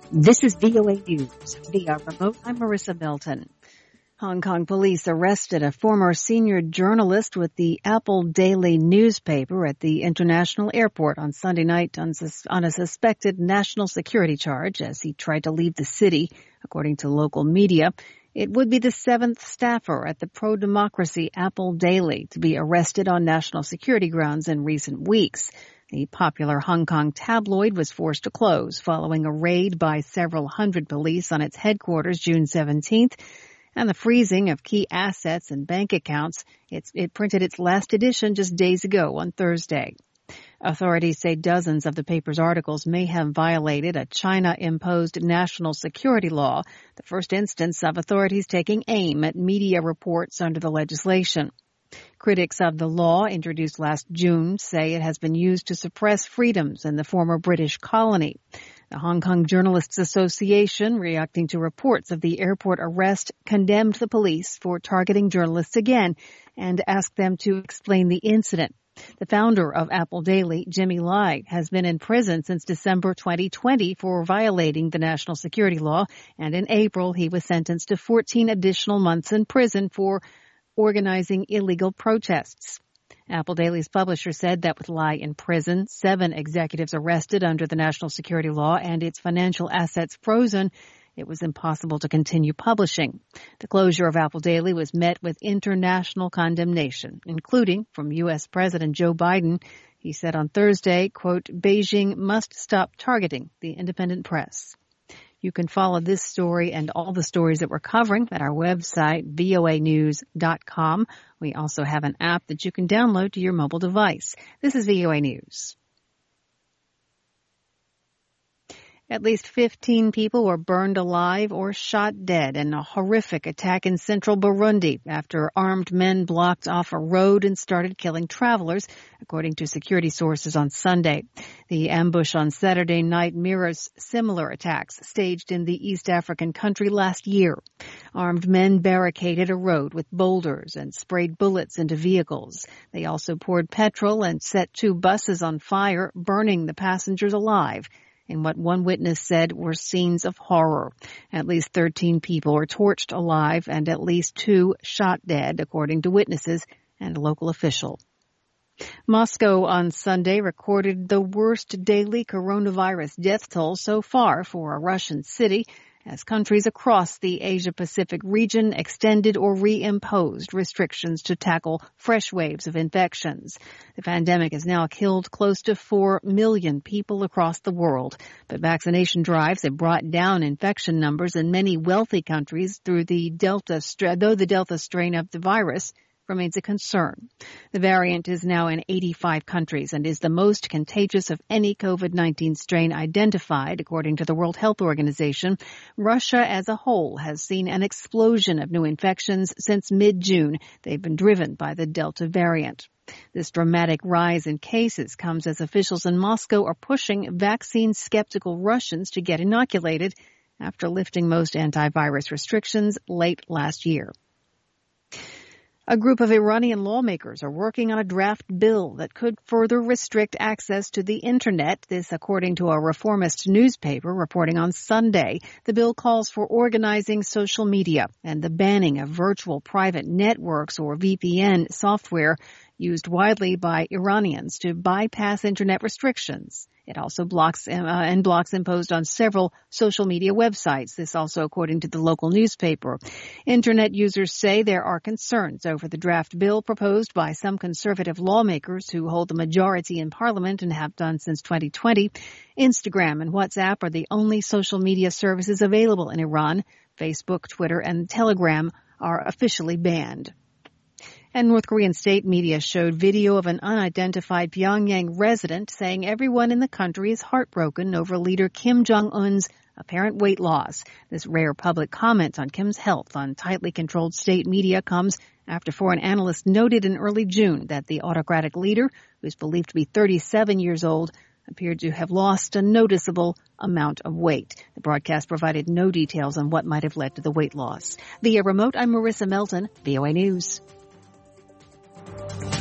This is VOA News. Via remote, I'm Marissa Milton. Hong Kong police arrested a former senior journalist with the Apple Daily newspaper at the international airport on Sunday night on a suspected national security charge as he tried to leave the city, according to local media. It would be the seventh staffer at the pro-democracy Apple Daily to be arrested on national security grounds in recent weeks. The popular Hong Kong tabloid was forced to close following a raid by several hundred police on its headquarters June 17th and the freezing of key assets and bank accounts. It printed its last edition just days ago on Thursday. Authorities say dozens of the paper's articles may have violated a China-imposed national security law, the first instance of authorities taking aim at media reports under the legislation. Critics of the law, introduced last June, say it has been used to suppress freedoms in the former British colony. The Hong Kong Journalists Association, reacting to reports of the airport arrest, condemned the police for targeting journalists again and asked them to explain the incident. The founder of Apple Daily, Jimmy Lai, has been in prison since December 2020 for violating the national security law, and in April he was sentenced to 14 additional months in prison for organizing illegal protests. Apple Daily's publisher said that with Lai in prison, 7 executives arrested under the national security law, and its financial assets frozen, it was impossible to continue publishing. The closure of Apple Daily was met with international condemnation, including from U.S. President Joe Biden. He said on Thursday, quote, "Beijing must stop targeting the independent press." You can follow this story and all the stories that we're covering at our website, voanews.com. We also have an app that you can download to your mobile device. This is VOA News. At least 15 people were burned alive or shot dead in a horrific attack in central Burundi after armed men blocked off a road and started killing travelers, according to security sources on Sunday. The ambush on Saturday night mirrors similar attacks staged in the East African country last year. Armed men barricaded a road with boulders and sprayed bullets into vehicles. They also poured petrol and set 2 buses on fire, burning the passengers alive in what one witness said were scenes of horror. At least 13 people were torched alive and at least 2 shot dead, according to witnesses and a local official. Moscow on Sunday recorded the worst daily coronavirus death toll so far for a Russian city, as countries across the Asia-Pacific region extended or reimposed restrictions to tackle fresh waves of infections. The pandemic has now killed close to 4 million people across the world, but vaccination drives have brought down infection numbers in many wealthy countries though the Delta strain of the virus remains a concern. The variant is now in 85 countries and is the most contagious of any COVID-19 strain identified, according to the World Health Organization. Russia as a whole has seen an explosion of new infections since mid-June. They've been driven by the Delta variant. This dramatic rise in cases comes as officials in Moscow are pushing vaccine-skeptical Russians to get inoculated after lifting most antivirus restrictions late last year. A group of Iranian lawmakers are working on a draft bill that could further restrict access to the Internet, this according to a reformist newspaper reporting on Sunday. The bill calls for organizing social media and the banning of virtual private networks or VPN software used widely by Iranians to bypass Internet restrictions. It also blocks imposed on several social media websites. This also according to the local newspaper. Internet users say there are concerns over the draft bill proposed by some conservative lawmakers who hold the majority in Parliament and have done since 2020. Instagram and WhatsApp are the only social media services available in Iran. Facebook, Twitter, and Telegram are officially banned. And North Korean state media showed video of an unidentified Pyongyang resident saying everyone in the country is heartbroken over leader Kim Jong-un's apparent weight loss. This rare public comment on Kim's health on tightly controlled state media comes after foreign analysts noted in early June that the autocratic leader, who is believed to be 37 years old, appeared to have lost a noticeable amount of weight. The broadcast provided no details on what might have led to the weight loss. Via remote, I'm Marissa Melton, VOA News.